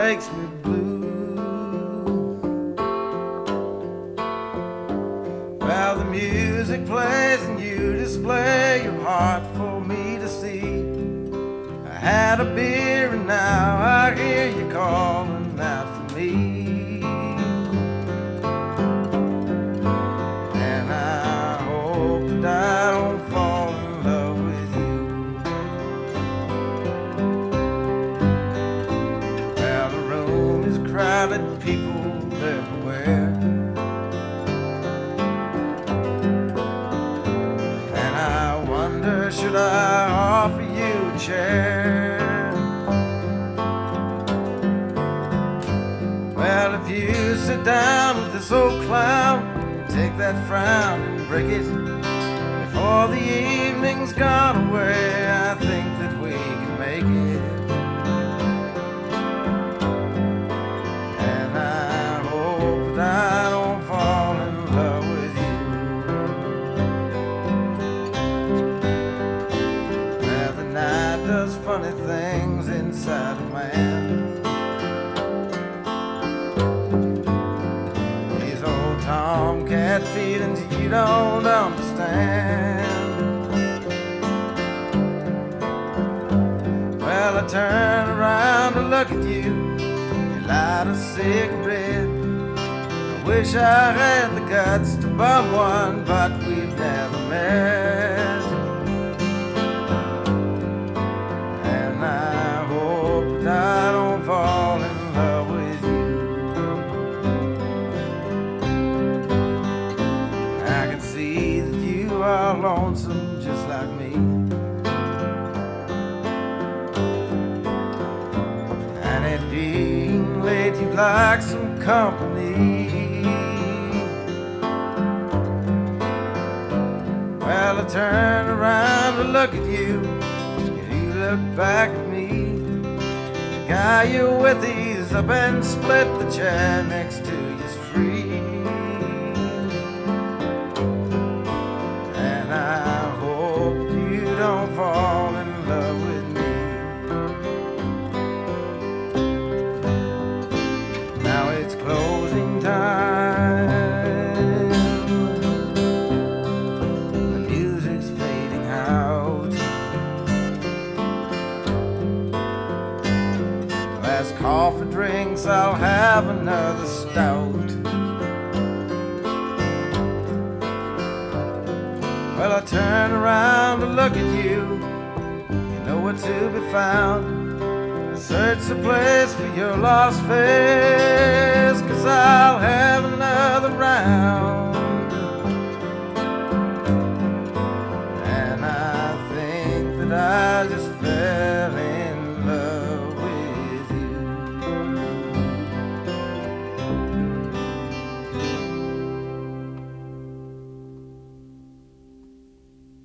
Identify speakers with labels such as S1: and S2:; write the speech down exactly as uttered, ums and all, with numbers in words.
S1: makes me blue. Well, the music plays and you display your heart for me to see. I had a beer and now I hear you calling out for me. And I hope that I don't fall in love with you. Well, the room is crowded, people everywhere. And I wonder, should I offer you a chair? Well, if you sit down with this old clown, take that frown and break it before the evening's gone away, I think that we can make it. And I hope that I don't fall in love with you. Well, the night does funny things inside a man. Tomcat feelings you don't understand. Well, I turn around to look at you, you light a cigarette. I wish I had the guts to bum one, but we've never met. And I hope that I don't fall in love with you. You are lonesome just like me, and it being late you'd like some company. Well, I turn around to look at you, and you look back at me. The guy you're with, he's up and split. The chair next to you's free. I hope you don't fall in love with me. Now it's closing time, the music's fading out. Last coffee drinks, I'll have another stout. Well, I turn around to look at you, you know where to be found. I search the place for your lost face, 'cause I'll have another round. And I think that I just